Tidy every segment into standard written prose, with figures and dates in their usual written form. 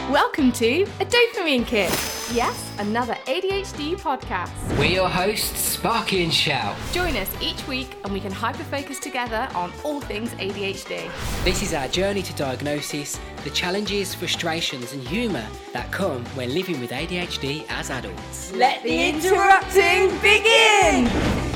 Welcome to A Dopamine Kick. Yes, another ADHD podcast. We're your hosts, Sparky and Shout. Join us each week and we can hyper-focus together on all things ADHD. This is our journey to diagnosis, the challenges, frustrations and humour that come when living with ADHD as adults. Let the interrupting begin!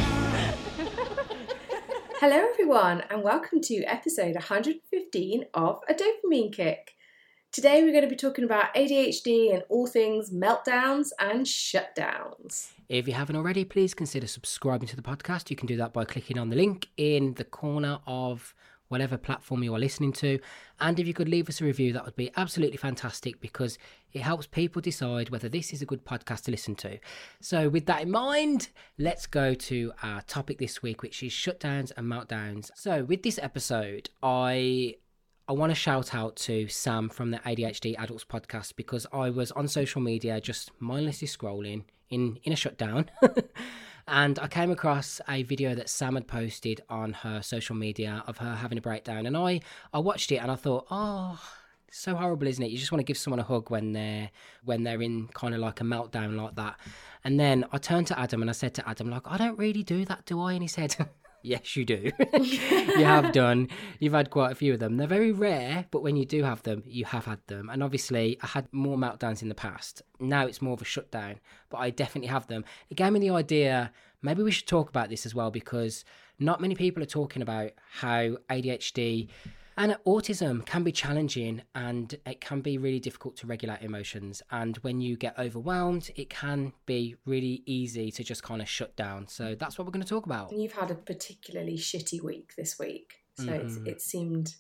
Hello everyone and welcome to episode 115 of A Dopamine Kick. Today we're going to be talking about ADHD and all things meltdowns and shutdowns. If you haven't already, please consider subscribing to the podcast. You can do that by clicking on the link in the corner of whatever platform you are listening to. And if you could leave us a review, that would be absolutely fantastic because it helps people decide whether this is a good podcast to listen to. So with that in mind, let's go to our topic this week, which is shutdowns and meltdowns. So with this episode, I want to shout out to Sam from the ADHD Adults podcast because I was on social media just mindlessly scrolling in a shutdown and I came across a video that Sam had posted on her social media of her having a breakdown, and I watched it and I thought, oh, so horrible, isn't it? You just want to give someone a hug when they're in kind of like a meltdown like that. And then I turned to Adam and I said to Adam, like, I don't really do that, do I? And he said, yes, you do. You have done. You've had quite a few of them. They're very rare, but when you do have them, you have had them. And obviously, I had more meltdowns in the past. Now it's more of a shutdown, but I definitely have them. It gave me the idea, maybe we should talk about this as well, because not many people are talking about how ADHD and autism can be challenging and it can be really difficult to regulate emotions. And when you get overwhelmed, it can be really easy to just kind of shut down. So that's what we're going to talk about. You've had a particularly shitty week this week. So it seemed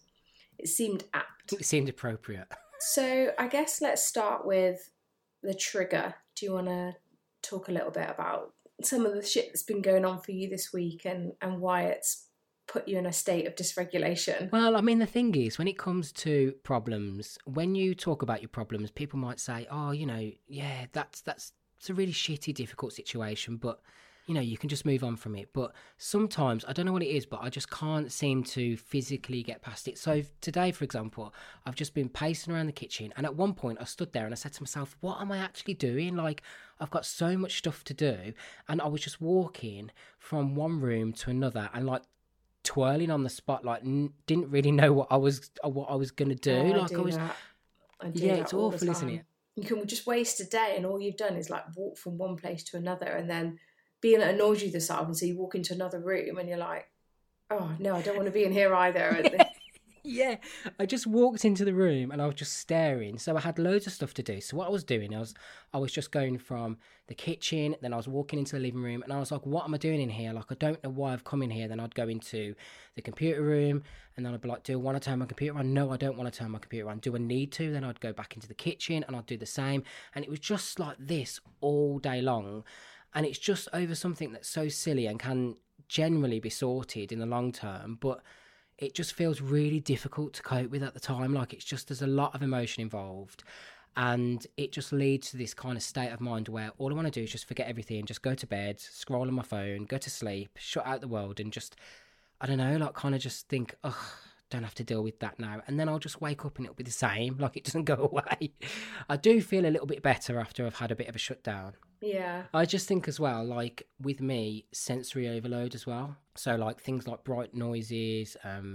apt. It seemed appropriate. So I guess let's start with the trigger. Do you want to talk a little bit about some of the shit that's been going on for you this week and why it's put you in a state of dysregulation? Well, I mean, the thing is, when it comes to problems, when you talk about your problems, people might say, oh, you know, yeah, that's a really shitty, difficult situation, but, you know, you can just move on from it. But sometimes, I don't know what it is, but I just can't seem to physically get past it. So today, for example, I've just been pacing around the kitchen, and at one point I stood there and I said to myself, what am I actually doing? Like, I've got so much stuff to do, and I was just walking from one room to another and like twirling on the spot, like didn't really know what I was gonna do. I do yeah, that it's all awful, the isn't time. it? You can just waste a day and all you've done is like walk from one place to another, and then being that annoys you this and so you walk into another room and you're like, oh no, I don't want to be in here either. Yeah, I just walked into the room and I was just staring. So I had loads of stuff to do. So what I was doing, I was just going from the kitchen, then I was walking into the living room, and I was like, what am I doing in here? Like, I don't know why I've come in here. Then I'd go into the computer room, and then I'd be like, do I want to turn my computer on? No, I don't want to turn my computer on. Do I need to? Then I'd go back into the kitchen and I'd do the same. And it was just like this all day long. And it's just over something that's so silly and can generally be sorted in the long term, but it just feels really difficult to cope with at the time. Like, it's just, there's a lot of emotion involved, and it just leads to this kind of state of mind where all I want to do is just forget everything, just go to bed, scroll on my phone, go to sleep, shut out the world, and just, I don't know, like kind of just think, ugh, don't have to deal with that now. And then I'll just wake up and it'll be the same, like it doesn't go away. I do feel a little bit better after I've had a bit of a shutdown. Yeah. I just think as well, like with me, sensory overload as well. So like things like bright noises,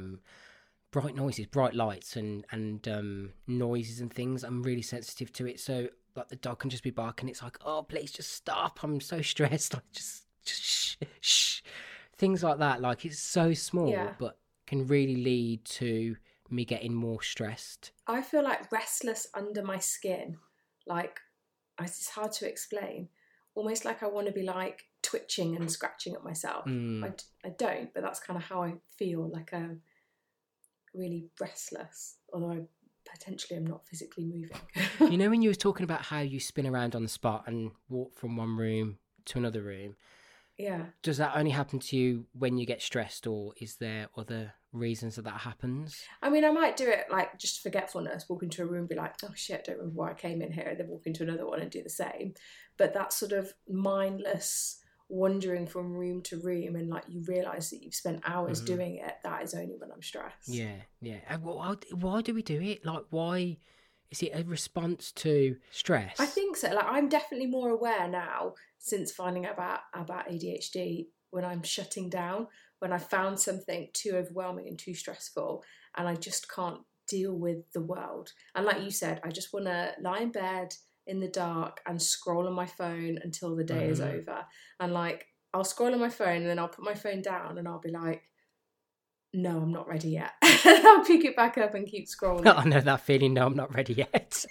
bright lights and noises and things, I'm really sensitive to it. So like the dog can just be barking. It's like, oh, please just stop. I'm so stressed. Like just shh. Things like that. Like it's so small, but can really lead to me getting more stressed. I feel like restless under my skin. Like, it's hard to explain. Almost like I want to be like twitching and scratching at myself. I don't, but that's kind of how I feel, like I'm really restless, although I potentially am not physically moving. You know, when you were talking about how you spin around on the spot and walk from one room to another room, yeah. Does that only happen to you when you get stressed, or is there other reasons that happens? I mean, I might do it like just forgetfulness, walk into a room, be like, oh shit, I don't remember why I came in here, and then walk into another one and do the same. But that sort of mindless wandering from room to room and like you realise that you've spent hours doing it, that is only when I'm stressed. Yeah. Why do we do it? Like, why Is it a response to stress? I think so. Like, I'm definitely more aware now since finding out about ADHD, when I'm shutting down, when I found something too overwhelming and too stressful, and I just can't deal with the world. And like you said, I just want to lie in bed in the dark and scroll on my phone until the day is over. And like, I'll scroll on my phone and then I'll put my phone down and I'll be like, no, I'm not ready yet. I'll pick it back up and keep scrolling. I know that feeling. No, I'm not ready yet.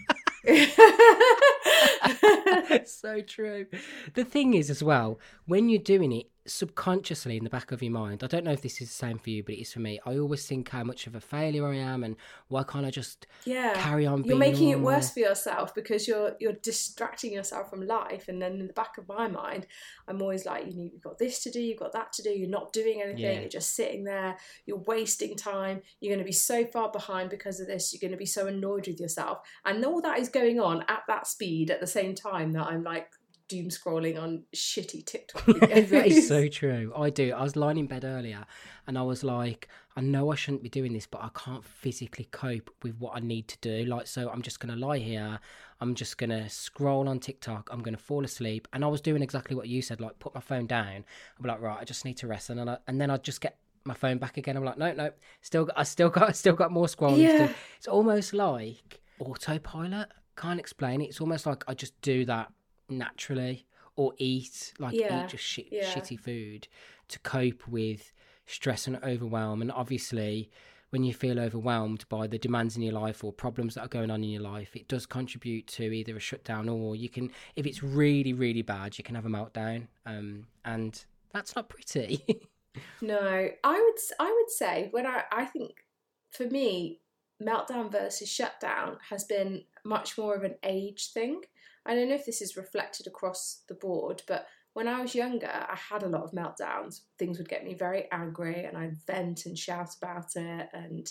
So true. The thing is, as well, when you're doing it subconsciously in the back of your mind, I don't know if this is the same for you, but it is for me. I always think how much of a failure I am, and why can't I just carry on being You're making normal? it worse for yourself because you're distracting yourself from life. And then in the back of my mind, I'm always like, you've got this to do, you've got that to do, you're not doing anything, you're just sitting there, you're wasting time, you're going to be so far behind because of this, you're going to be so annoyed with yourself. And all that is going on at that speed at the same time that I'm like doom scrolling on shitty TikTok videos. That is so true. I do. I was lying in bed earlier and I was like, I know I shouldn't be doing this, but I can't physically cope with what I need to do. Like, so I'm just going to lie here. I'm just going to scroll on TikTok. I'm going to fall asleep. And I was doing exactly what you said, like put my phone down. I'll be like, right, I just need to rest. And then I'd just get my phone back again. I'm like, no, I still got more scrolling to do. It's almost like autopilot. Can't explain it. It's almost like I just do that naturally, or eat just shitty food to cope with stress and overwhelm. And obviously when you feel overwhelmed by the demands in your life or problems that are going on in your life, it does contribute to either a shutdown, or you can, if it's really, really bad, you can have a meltdown, and that's not pretty. No, I would say when I think for me, meltdown versus shutdown has been much more of an age thing. I don't know if this is reflected across the board, but when I was younger, I had a lot of meltdowns. Things would get me very angry and I'd vent and shout about it,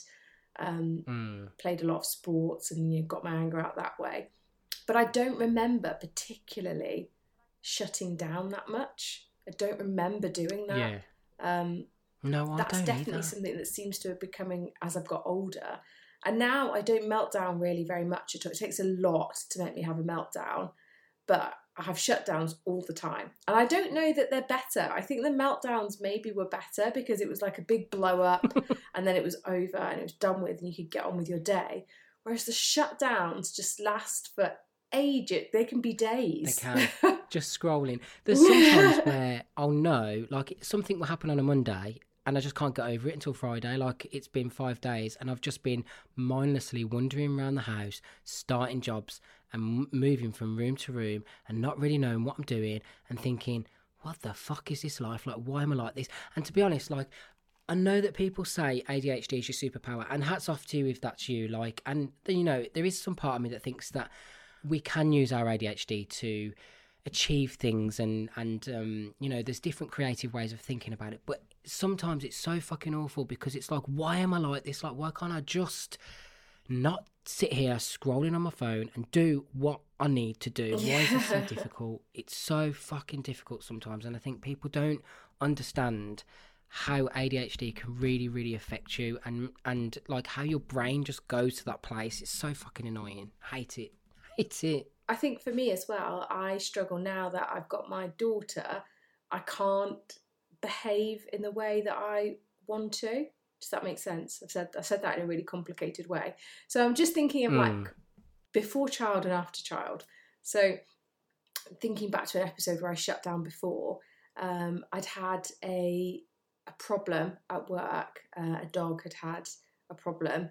and played a lot of sports and got my anger out that way. But I don't remember particularly shutting down that much. I don't remember doing that. Yeah. No, I that's don't definitely either. something that seems to have becoming as I've got older. And now I don't melt down really very much at all. It takes a lot to make me have a meltdown, but I have shutdowns all the time. And I don't know that they're better. I think the meltdowns maybe were better because it was like a big blow up and then it was over and it was done with and you could get on with your day. Whereas the shutdowns just last for ages. They can be days. They can. Just scrolling. There's sometimes where I'll know, like, something will happen on a Monday and I just can't get over it until Friday. Like, it's been 5 days and I've just been mindlessly wandering around the house, starting jobs and moving from room to room and not really knowing what I'm doing and thinking, what the fuck is this life? Like, why am I like this? And to be honest, like, I know that people say ADHD is your superpower, and hats off to you if that's you. Like, and there is some part of me that thinks that we can use our ADHD to achieve things, and there's different creative ways of thinking about it, but sometimes it's so fucking awful because it's like, why am I like this? Like, why can't I just not sit here scrolling on my phone and do what I need to do? Why is it so difficult? It's so fucking difficult sometimes, and I think people don't understand how ADHD can really, really affect you, and like how your brain just goes to that place. It's so fucking annoying. Hate it. I think for me as well, I struggle now that I've got my daughter. I can't behave in the way that I want to. Does that make sense? I said that in a really complicated way. So I'm just thinking of like before child and after child. So thinking back to an episode where I shut down before, I'd had a problem at work. A dog had a problem.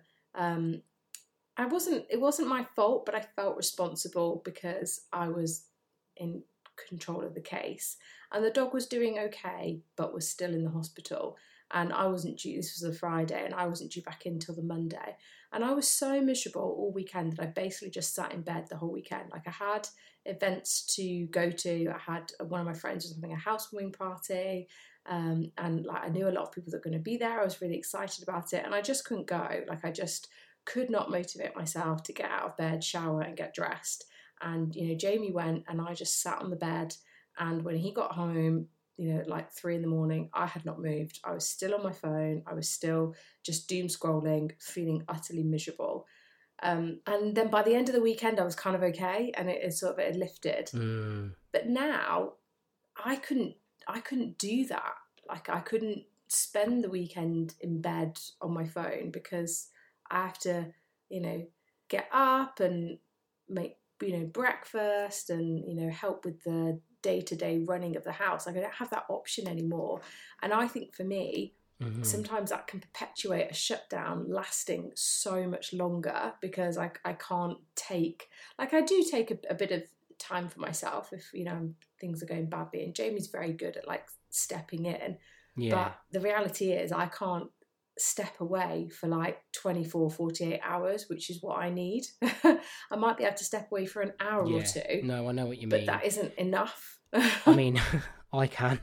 It wasn't my fault, but I felt responsible because I was in control of the case. And the dog was doing okay, but was still in the hospital. And I wasn't due, this was a Friday, and I wasn't due back in until the Monday. And I was so miserable all weekend that I basically just sat in bed the whole weekend. Like, I had events to go to. I had one of my friends was having a housewarming party. And like, I knew a lot of people that were going to be there. I was really excited about it. And I just couldn't go. Like, I just could not motivate myself to get out of bed, shower and get dressed. And, Jamie went and I just sat on the bed. And when he got home, like 3 a.m, I had not moved. I was still on my phone. I was still just doom scrolling, feeling utterly miserable. And then by the end of the weekend, I was kind of okay, and it had lifted. But now, I couldn't do that. Like, I couldn't spend the weekend in bed on my phone, because I have to, get up and make, breakfast and, help with the day-to-day running of the house. Like, I don't have that option anymore. And I think for me, sometimes that can perpetuate a shutdown lasting so much longer, because I can't take, like, I do take a bit of time for myself if, things are going badly. And Jamie's very good at, like, stepping in. Yeah. But the reality is I can't step away for like 24, 48 hours, which is what I need. I might be able to step away for an hour or two. No, I know what you mean. But that isn't enough. I mean, I can.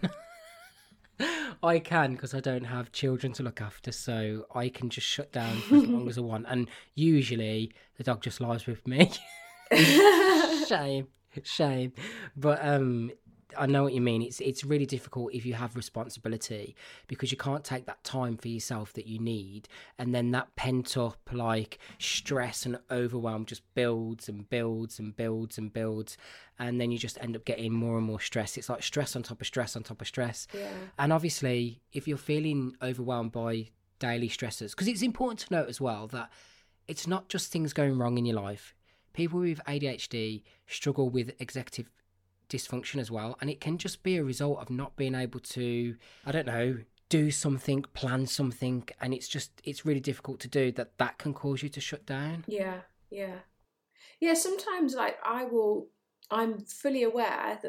I can, because I don't have children to look after, so I can just shut down for as long as I want. And usually the dog just lies with me. Shame. But I know what you mean. It's really difficult if you have responsibility, because you can't take that time for yourself that you need, and then that pent up, like, stress and overwhelm just builds and builds and builds and builds, and then you just end up getting more and more stress. It's like stress on top of stress on top of stress. Yeah. And obviously, if you're feeling overwhelmed by daily stressors, because it's important to note as well that it's not just things going wrong in your life. People with ADHD struggle with executive dysfunction as well, and it can just be a result of not being able to, I don't know, do something, plan something, and it's really difficult to do that can cause you to shut down. Yeah Sometimes, like, I'm fully aware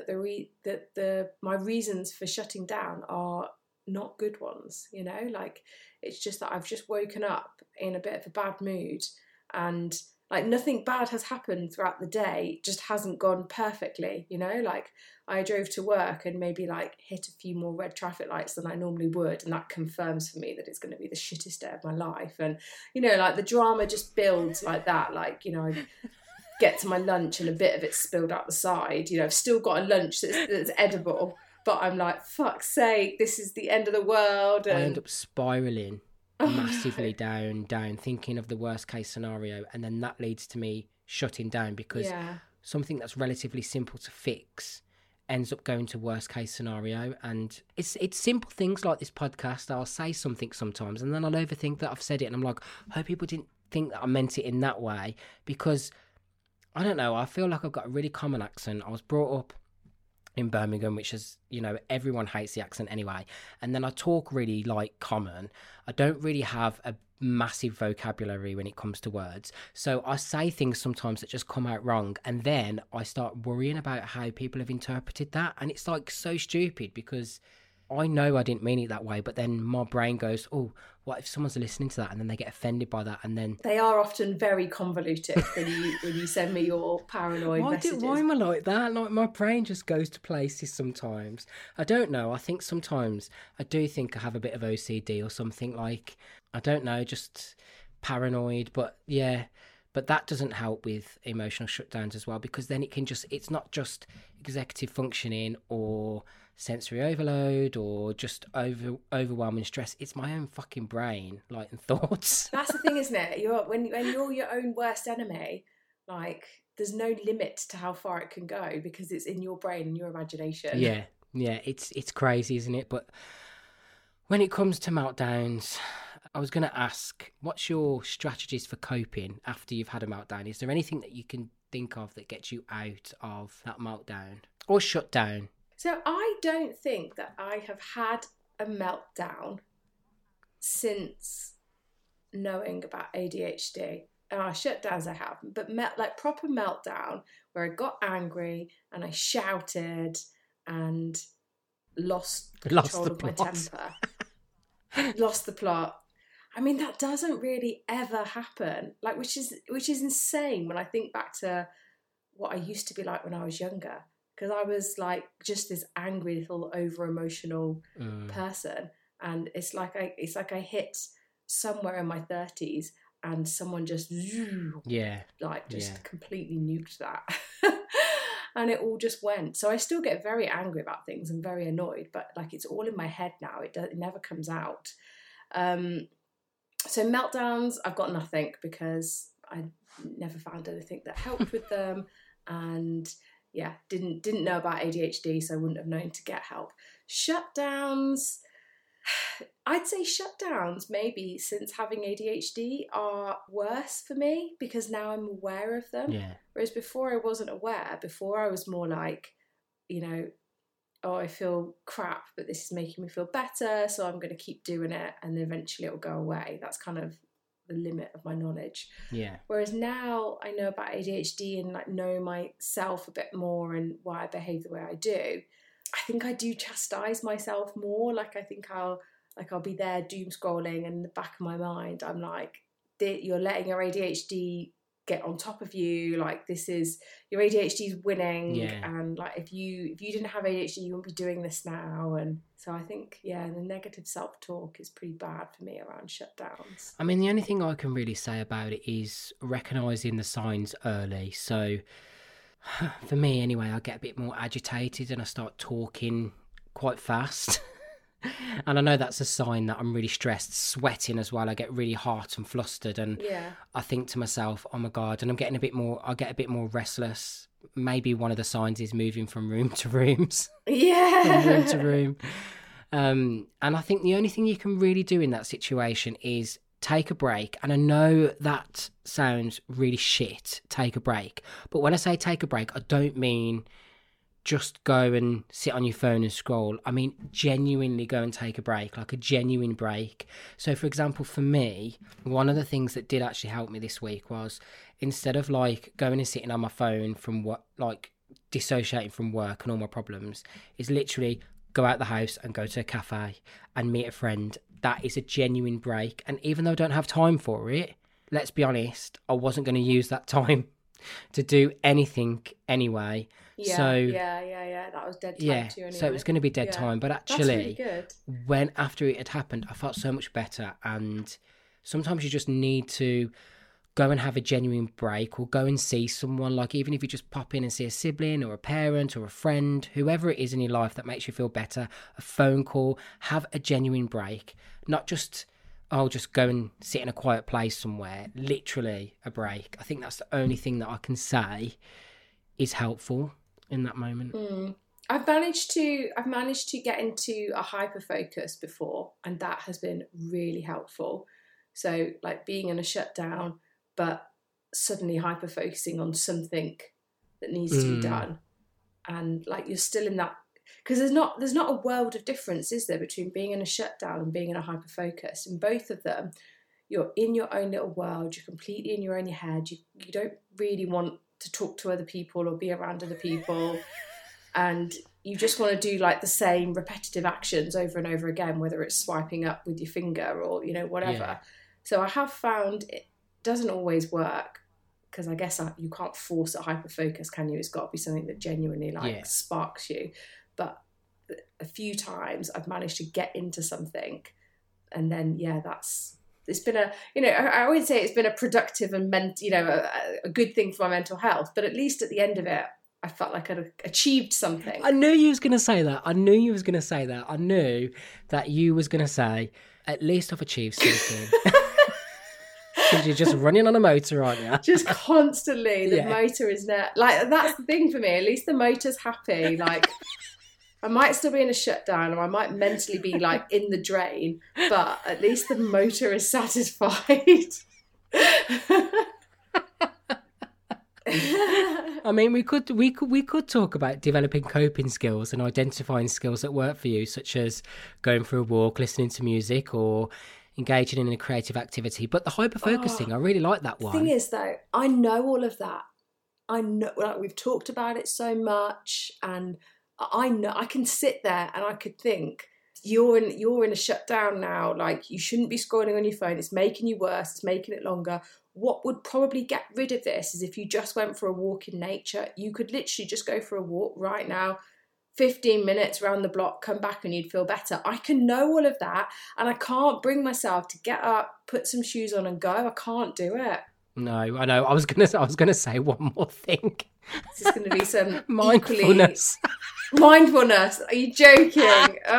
that my reasons for shutting down are not good ones, like, it's just that I've just woken up in a bit of a bad mood, and like, nothing bad has happened throughout the day, it just hasn't gone perfectly, like, I drove to work and maybe, like, hit a few more red traffic lights than I normally would, and that confirms for me that it's going to be the shittest day of my life. And, like, the drama just builds like that. Like, I get to my lunch and a bit of it spilled out the side. I've still got a lunch that's edible, but I'm like, fuck's sake, this is the end of the world. And I end up spiralling massively down, thinking of the worst case scenario, and then that leads to me shutting down, because something that's relatively simple to fix ends up going to worst case scenario. And it's simple things like this podcast. I'll say something sometimes, and then I'll overthink that I've said it, and I'm like, I hope people didn't think that I meant it in that way, because I don't know, I feel like I've got a really common accent. I was brought up in Birmingham, which is, everyone hates the accent anyway, and then I talk really, like, common. I don't really have a massive vocabulary when it comes to words, so I say things sometimes that just come out wrong, and then I start worrying about how people have interpreted that, and it's, like, so stupid, because I know I didn't mean it that way, but then my brain goes, oh, what if someone's listening to that and then they get offended by that? And then they are often very convoluted when you send me your paranoid messages. Why am I like that? Like, my brain just goes to places sometimes. I don't know. I think sometimes I do think I have a bit of OCD or something, like, I don't know, just paranoid. But yeah, but that doesn't help with emotional shutdowns as well, because then it's not just executive functioning or sensory overload or just overwhelming stress. It's my own fucking brain, like, and thoughts. That's the thing, isn't it? When you're your own worst enemy, like, there's no limit to how far it can go, because it's in your brain and your imagination. Yeah, it's crazy, isn't it? But when it comes to meltdowns, I was going to ask, what's your strategies for coping after you've had a meltdown? Is there anything that you can think of that gets you out of that meltdown or shutdown? So I don't think that I have had a meltdown since knowing about ADHD. Shutdowns I have, but like proper meltdown where I got angry and I shouted and lost control of my temper. Lost the plot. I mean, that doesn't really ever happen. Like, which is insane when I think back to what I used to be like when I was younger. Because I was like just this angry little over-emotional person, and it's like I hit somewhere in my 30s, and someone just completely nuked that, and it all just went. So I still get very angry about things and very annoyed, but like it's all in my head now. It never comes out. So meltdowns, I've got nothing, because I never found anything that helped with them, and yeah, didn't know about ADHD, so I wouldn't have known to get help. Shutdowns, I'd say shutdowns maybe since having ADHD are worse for me because now I'm aware of them. Yeah. Whereas before I wasn't aware. Before I was more like, you know, oh, I feel crap, but this is making me feel better, so I'm going to keep doing it, and then eventually it'll go away. That's kind of the limit of my knowledge. Yeah. Whereas now I know about ADHD and like know myself a bit more and why I behave the way I do. I think I do chastise myself more. Like I think I'll be there doom scrolling, and in the back of my mind I'm like, you're letting your ADHD get on top of you. Like this is your ADHD is winning, and like if you didn't have ADHD, you wouldn't be doing this now. And so I think the negative self-talk is pretty bad for me around shutdowns. I mean, the only thing I can really say about it is recognising the signs early. So for me anyway, I get a bit more agitated and I start talking quite fast. And I know that's a sign that I'm really stressed, sweating as well. I get really hot and flustered, and I think to myself, oh my God, and I get a bit more restless. Maybe one of the signs is moving from room to rooms. Yeah. From room to room. And I think the only thing you can really do in that situation is take a break. And I know that sounds really shit, take a break. But when I say take a break, I don't mean just go and sit on your phone and scroll. I mean, genuinely go and take a break, like a genuine break. So, for example, for me, one of the things that did actually help me this week was instead of like going and sitting on my phone from what, like dissociating from work and all my problems, is literally go out the house and go to a cafe and meet a friend. That is a genuine break. And even though I don't have time for it, let's be honest, I wasn't going to use that time to do anything anyway. Yeah, so, that was dead time too anyway. So it was going to be dead time. But actually, really when after it had happened, I felt so much better. And sometimes you just need to go and have a genuine break, or go and see someone. Like even if you just pop in and see a sibling or a parent or a friend, whoever it is in your life that makes you feel better, a phone call, have a genuine break. Not just, just go and sit in a quiet place somewhere. Literally a break. I think that's the only thing that I can say is helpful in that moment. I've managed to get into a hyper focus before, and that has been really helpful. So like being in a shutdown, but suddenly hyper focusing on something that needs to be done, and like you're still in that, because there's not a world of difference, is there, between being in a shutdown and being in a hyper focus. In both of them, you're in your own little world. You're completely in your own head. You don't really want to talk to other people or be around other people, and you just want to do like the same repetitive actions over and over again, whether it's swiping up with your finger or whatever. So I have found it doesn't always work, because I guess you can't force a hyper focus, can you? It's got to be something that genuinely sparks you. But a few times I've managed to get into something, and then it's been I would say it's been a productive and a good thing for my mental health. But at least at the end of it, I felt like I'd achieved something. I knew you was going to say that. I knew you was going to say that. I knew that you was going to say, at least I've achieved something. Because you're just running on a motor, aren't you? Just constantly. The motor is there. Like, that's the thing for me. At least the motor's happy. Like, I might still be in a shutdown, or I might mentally be like in the drain, but at least the motor is satisfied. I mean, we could talk about developing coping skills and identifying skills that work for you, such as going for a walk, listening to music, or engaging in a creative activity. But the hyper-focus thing, I really like that one. The thing is, though, I know all of that. I know, like, we've talked about it so much, and I know I can sit there and I could think, you're in a shutdown now. Like, you shouldn't be scrolling on your phone. It's making you worse. It's making it longer. What would probably get rid of this is if you just went for a walk in nature. You could literally just go for a walk right now, 15 minutes around the block, come back, and you'd feel better. I can know all of that, and I can't bring myself to get up, put some shoes on and go. I can't do it. No, I know. I was gonna say one more thing. This is going to be some mindfulness. Mindfulness. Are you joking? Oh.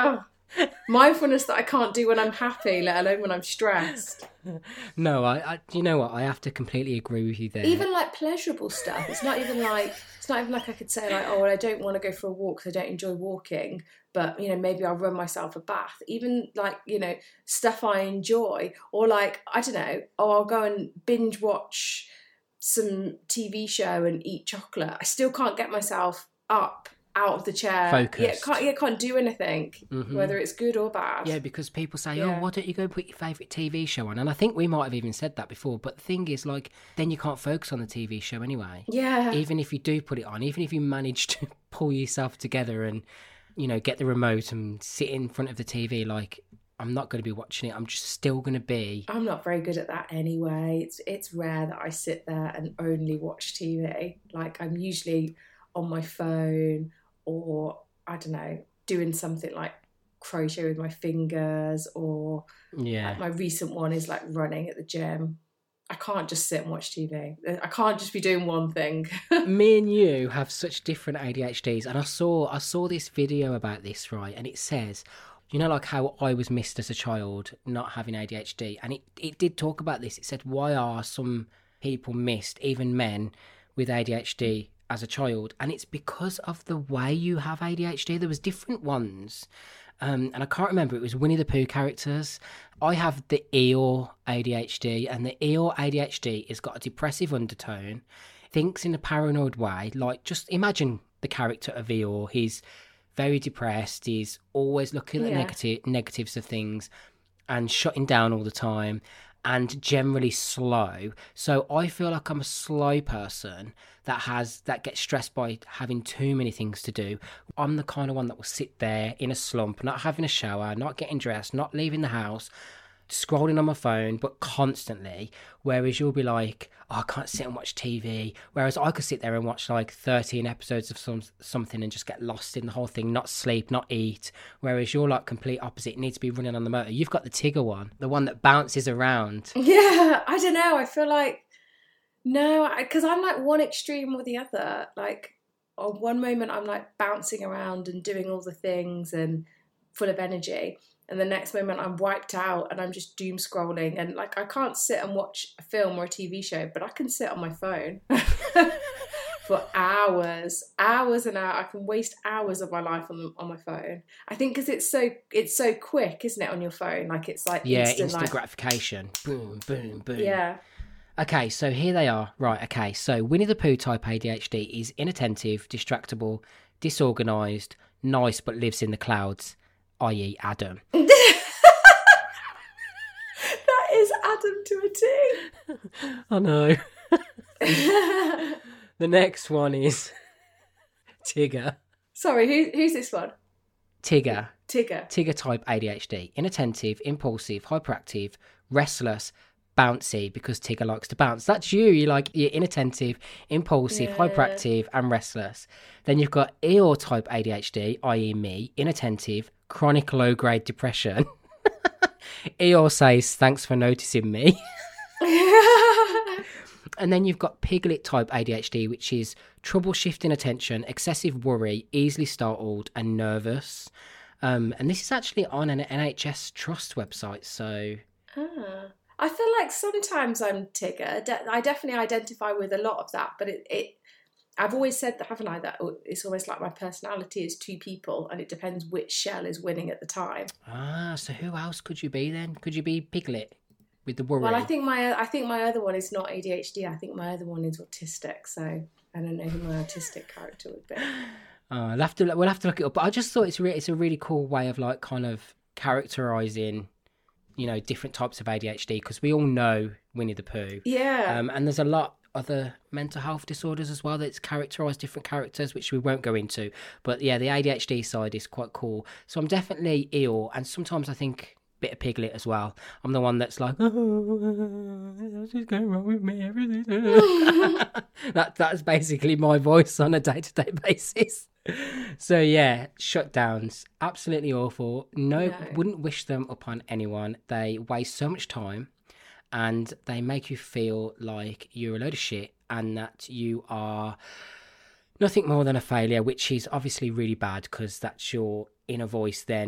Mindfulness that I can't do when I'm happy, let alone when I'm stressed. No, I you know what? I have to completely agree with you there. Even like pleasurable stuff. It's not even like I could say like, oh, well, I don't want to go for a walk because I don't enjoy walking, but maybe I'll run myself a bath. Even like stuff I enjoy, or like I don't know, oh, I'll go and binge watch some TV show and eat chocolate. I still can't get myself up out of the chair. Focused. Can't do anything, whether it's good or bad. Yeah, because people say, oh, why don't you go put your favourite TV show on? And I think we might have even said that before, but the thing is, like, then you can't focus on the TV show anyway. Yeah. Even if you do put it on, even if you manage to pull yourself together and, get the remote and sit in front of the TV, like, I'm not going to be watching it. I'm just still going to be... I'm not very good at that anyway. It's rare that I sit there and only watch TV. Like, I'm usually on my phone, or I don't know, doing something like crochet with my fingers, or like my recent one is like running at the gym. I can't just sit and watch TV. I can't just be doing one thing. Me and you have such different ADHDs, and I saw this video about this, right? And it says, like how I was missed as a child, not having ADHD, and it did talk about this. It said, why are some people missed, even men with ADHD, as a child? And it's because of the way you have ADHD. There was different ones, and I can't remember. It was Winnie the Pooh characters. I have the Eeyore ADHD, and the Eeyore ADHD has got a depressive undertone, thinks in a paranoid way. Like, just imagine the character of Eeyore. He's very depressed. He's always looking at negatives of things and shutting down all the time, and generally slow. So I feel like I'm a slow person that gets stressed by having too many things to do. I'm the kind of one that will sit there in a slump, not having a shower, not getting dressed, not leaving the house, scrolling on my phone, but constantly. Whereas you'll be like, oh, I can't sit and watch TV. Whereas I could sit there and watch like 13 episodes of something and just get lost in the whole thing, not sleep, not eat. Whereas you're like complete opposite, need to be running on the motor. You've got the Tigger one, the one that bounces around. Yeah, I don't know. I feel like, no, because I'm like one extreme or the other. Like, on one moment I'm like bouncing around and doing all the things and full of energy. And the next moment I'm wiped out and I'm just doom scrolling. And like, I can't sit and watch a film or a TV show, but I can sit on my phone for hours and hours. I can waste hours of my life on my phone. I think because it's so quick, isn't it, on your phone? Like, it's like instant gratification. Boom, boom, boom. Yeah. Okay, so here they are. Right, okay, so Winnie the Pooh type ADHD is inattentive, distractible, disorganised, nice but lives in the clouds, i.e. Adam. That is Adam to a T. I know. The next one is Tigger. Sorry, who's this one? Tigger. Tigger Type ADHD. Inattentive, impulsive, hyperactive, restless, bouncy, because Tigger likes to bounce. That's you. You're inattentive, impulsive, hyperactive, and restless. Then you've got Eeyore type ADHD, i.e. me, inattentive, chronic low-grade depression. Eeyore says, thanks for noticing me. And then you've got Piglet type ADHD, which is trouble shifting attention, excessive worry, easily startled, and nervous. And this is actually on an NHS Trust website, so... I feel like sometimes I'm Tigger. I definitely identify with a lot of that, but I've always said that, haven't I, that it's almost like my personality is two people and it depends which shell is winning at the time. So who else could you be then? Could you be Piglet with the worry? Well, I think my other one is not ADHD. I think my other one is autistic, so I don't know who my autistic character would be. We'll have to look it up. But I just thought it's a really cool way of like kind of characterising, different types of ADHD, because we all know Winnie the Pooh. Yeah. And there's a lot other mental health disorders as well that's characterise different characters, which we won't go into. But yeah, the ADHD side is quite cool. So I'm definitely Eeyore, and sometimes I think a bit of Piglet as well. I'm the one that's like, what's going wrong with me? Everything. That's basically my voice on a day-to-day basis. So yeah, shutdowns, absolutely awful. No, wouldn't wish them upon anyone. They waste so much time, and they make you feel like you're a load of shit and that you are nothing more than a failure, which is obviously really bad, because that's your inner voice then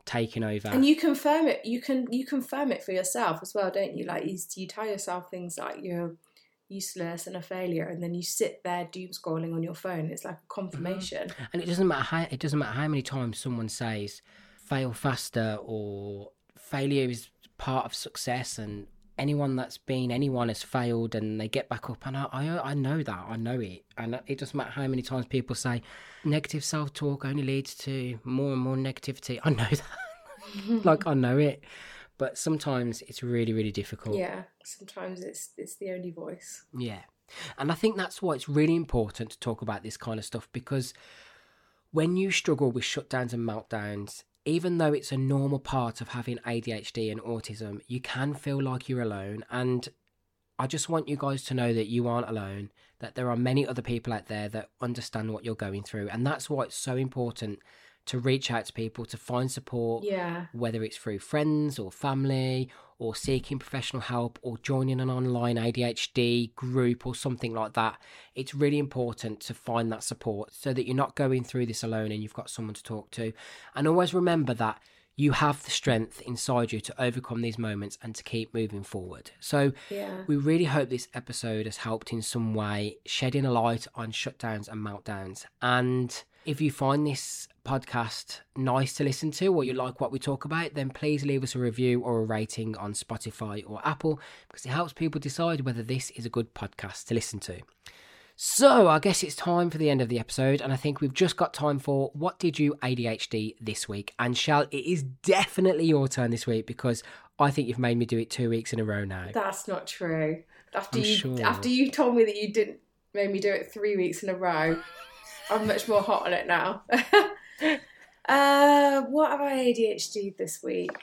taking over. And you confirm it. You confirm it for yourself as well, don't you? Like you tell yourself things like you're useless and a failure, and then you sit there doom scrolling on your phone. It's like a confirmation. Mm-hmm. And it doesn't matter how many times someone says fail faster or failure is part of success, and anyone has failed and they get back up, and I know that, I know it, and it doesn't matter how many times people say negative self-talk only leads to more and more negativity. I know that. Like, I know it, but sometimes it's really, really difficult. Yeah, sometimes it's the only voice. Yeah, and I think that's why it's really important to talk about this kind of stuff, because when you struggle with shutdowns and meltdowns, even though it's a normal part of having ADHD and autism, you can feel like you're alone. And I just want you guys to know that you aren't alone, that there are many other people out there that understand what you're going through. And that's why it's so important to reach out to people, to find support, whether it's through friends or family, or seeking professional help, or joining an online ADHD group or something like that. It's really important to find that support so that you're not going through this alone and you've got someone to talk to. And always remember that you have the strength inside you to overcome these moments and to keep moving forward. So we really hope this episode has helped in some way, shedding a light on shutdowns and meltdowns. And if you find this podcast nice to listen to, or you like what we talk about, then please leave us a review or a rating on Spotify or Apple, because it helps people decide whether this is a good podcast to listen to. So I guess it's time for the end of the episode, and I think we've just got time for What Did You ADHD this week? And Shal, it is definitely your turn this week, because I think you've made me do it 2 weeks in a row now. That's not true. After you told me that you didn't make me do it 3 weeks in a row, I'm much more hot on it now. What have I ADHD'd this week?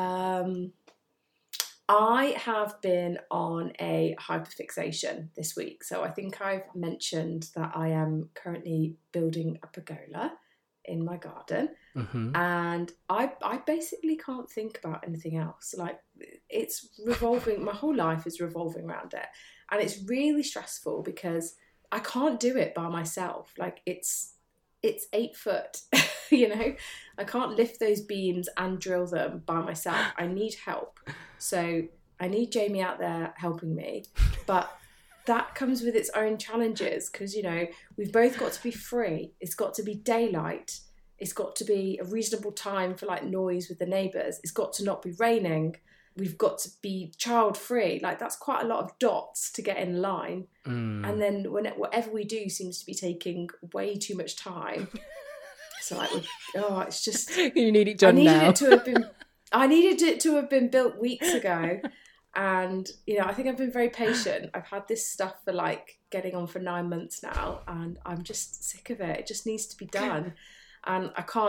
I have been on a hyperfixation this week. So I think I've mentioned that I am currently building a pergola in my garden. Mm-hmm. And I basically can't think about anything else. Like, it's revolving, my whole life is revolving around it. And it's really stressful because I can't do it by myself. Like, it's 8 foot, you know, I can't lift those beams and drill them by myself. I need help. So I need Jamie out there helping me, but that comes with its own challenges because, you know, we've both got to be free. It's got to be daylight. It's got to be a reasonable time for like noise with the neighbours. It's got to not be raining. We've got to be child free. Like, that's quite a lot of dots to get in line. And then whatever we do seems to be taking way too much time. So like, it's just, you need it done now. I needed it to have been built weeks ago. And, you know, I think I've been very patient. I've had this stuff for like getting on for 9 months now, and I'm just sick of it. It just needs to be done. And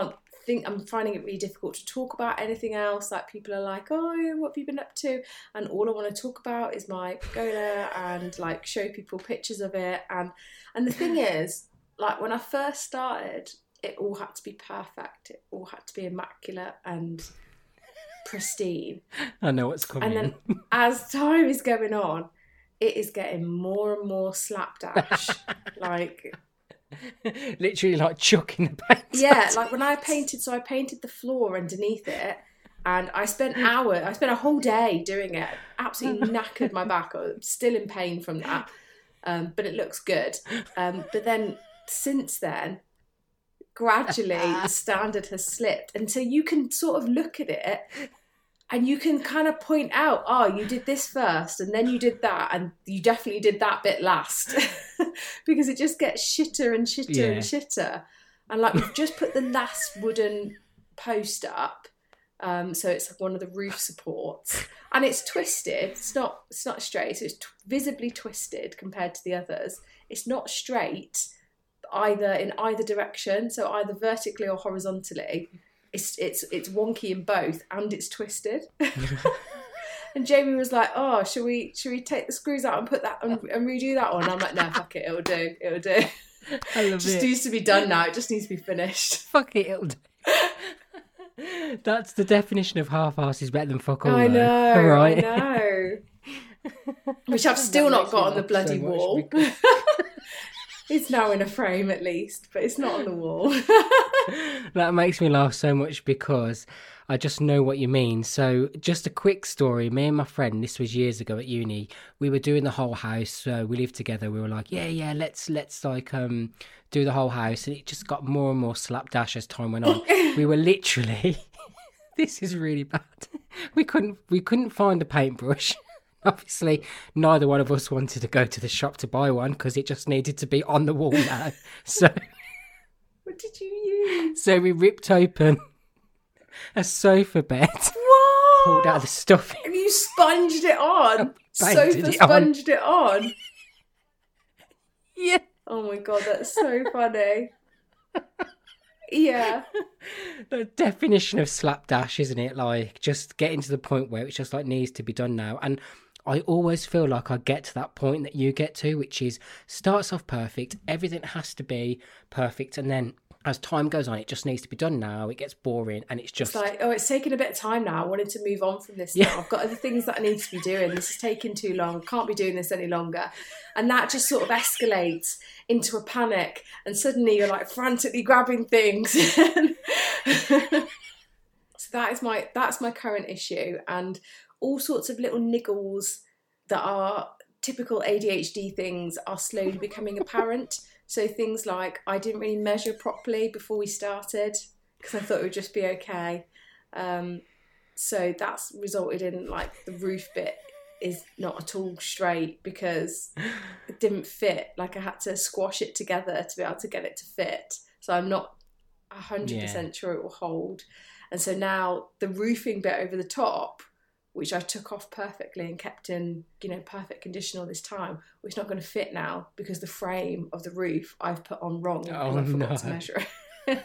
I'm finding it really difficult to talk about anything else. Like, people are like, oh, what have you been up to? And all I want to talk about is my pergola and like show people pictures of it. And the thing is, like, when I first started, it all had to be perfect. It all had to be immaculate and pristine. I know what's coming. And then as time is going on, it is getting more and more slapdash. Like, literally like chucking the paint. Yeah, like when I painted the floor underneath it, and I spent a whole day doing it. Absolutely knackered my back. I'm still in pain from that, but it looks good. But then since then, gradually the standard has slipped until you can sort of look at it and you can kind of point out, oh, you did this first and then you did that and you definitely did that bit last. Because it just gets shitter and shitter and shitter. And like, we've just put the last wooden post up. So it's like one of the roof supports, and it's twisted. It's not straight. So it's visibly twisted compared to the others. It's not straight in either direction. So either vertically or horizontally. It's wonky in both, and it's twisted. And Jamie was like, "Oh, should we take the screws out and put that and redo that one?" I'm like, "No, fuck it, it'll do." I love it. Just needs to be done now. It just needs to be finished. Fuck it, it'll do. That's the definition of half-ass is better than fuck all. I know, right? I know. Which I've still not got on the bloody wall. It's now in a frame at least, but it's not on the wall. That makes me laugh so much because I just know what you mean. So just a quick story. Me and my friend, this was years ago at uni, we were doing the whole house. We lived together. We were like, yeah, let's like do the whole house. And it just got more and more slapdash as time went on. We were literally, this is really bad. We couldn't find a paintbrush. Obviously, neither one of us wanted to go to the shop to buy one because it just needed to be on the wall now. So, what did you use? So we ripped open a sofa bed, what? Pulled out the stuffing. And you sponged it on? Sofa sponged it on? Yeah. Oh my God, that's so funny. Yeah. The definition of slapdash, isn't it? Like, just getting to the point where it's just like needs to be done now. And I always feel like I get to that point that you get to, which is starts off perfect, everything has to be perfect, and then as time goes on, it just needs to be done now. It gets boring, and it's just like, oh, it's taken a bit of time now. I wanted to move on from this now. I've got other things that I need to be doing. This is taking too long. I can't be doing this any longer. And that just sort of escalates into a panic, and suddenly you're like frantically grabbing things. So that's my current issue, and all sorts of little niggles that are typical ADHD things are slowly becoming apparent. So things like I didn't really measure properly before we started because I thought it would just be okay. So that's resulted in like the roof bit is not at all straight because it didn't fit. Like I had to squash it together to be able to get it to fit. So I'm not 100% sure it will hold. And so now the roofing bit over the top, which I took off perfectly and kept in, perfect condition all this time, which is not going to fit now because the frame of the roof I've put on wrong because I forgot to measure it.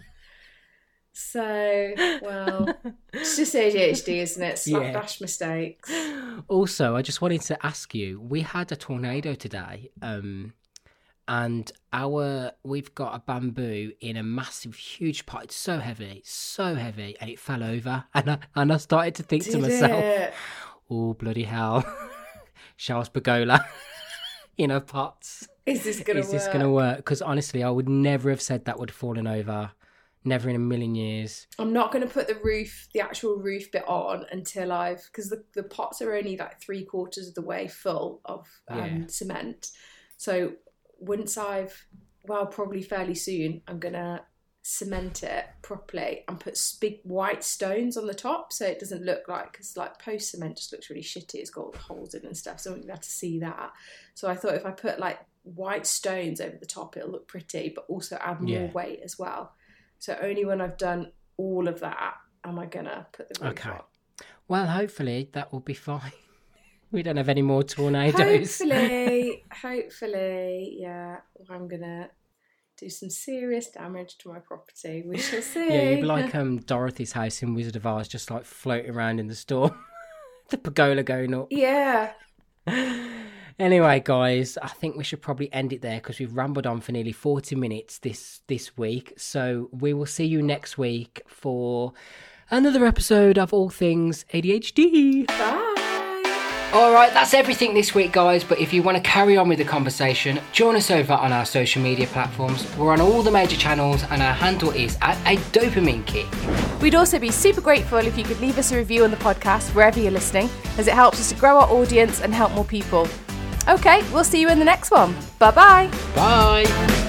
So, well, it's just ADHD, isn't it? Slapdash mistakes. Also, I just wanted to ask you, we had a tornado today, and we've got a bamboo in a massive, huge pot. It's so heavy, and it fell over. And I started to think to myself, oh, bloody hell, Charles Pergola in a pot. Is this going to work? Because honestly, I would never have said that would have fallen over. Never in a million years. I'm not going to put the actual roof bit on until because the pots are only like 3/4 of the way full of cement. So once probably fairly soon, I'm going to cement it properly and put big white stones on the top so it doesn't look like, because like post cement just looks really shitty. It's got all the holes in and stuff, so I won't be able to see that. So I thought if I put like white stones over the top, it'll look pretty, but also add more weight as well. So only when I've done all of that am I going to put the roof on. Well, hopefully that will be fine. We don't have any more tornadoes. Hopefully, yeah. I'm going to do some serious damage to my property. We shall see. Yeah, you'd be like Dorothy's house in Wizard of Oz, just like floating around in the storm. The pergola going up. Yeah. Anyway, guys, I think we should probably end it there because we've rambled on for nearly 40 minutes this week. So we will see you next week for another episode of All Things ADHD. Bye. All right, that's everything this week, guys. But if you want to carry on with the conversation, join us over on our social media platforms. We're on all the major channels and our handle is @adopaminekick. We'd also be super grateful if you could leave us a review on the podcast wherever you're listening, as it helps us to grow our audience and help more people. Okay, we'll see you in the next one. Bye-bye. Bye.